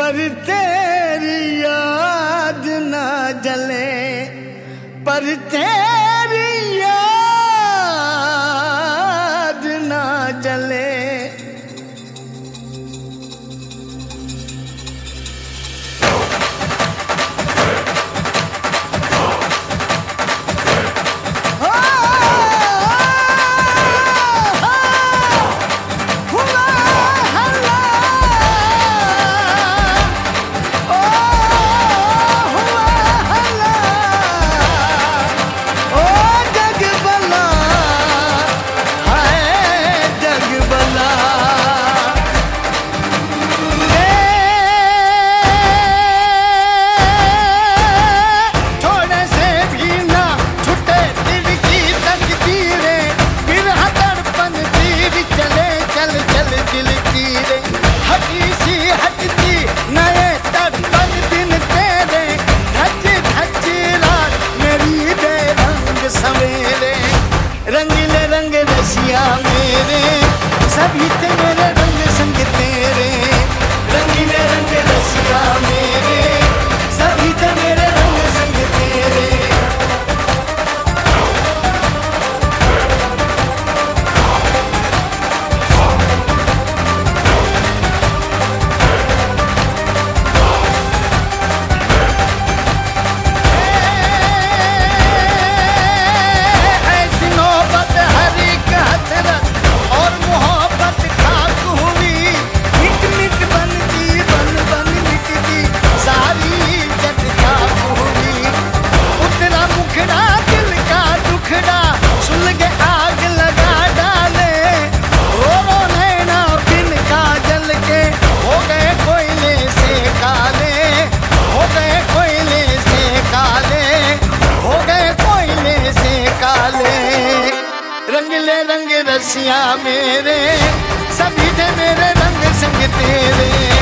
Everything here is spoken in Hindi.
पर तेरी याद ना जले, पर तेरी याद ना जले। रंगीले रंग रसिया मेरे, सभी थे मेरे रंग संग तेरे। रंगीले रंग रसिया मेरे, सभी थे मेरे रंग संग तेरे। रंगीले रंग रसिया मेरे, सभी थे मेरे रंग संग तेरे।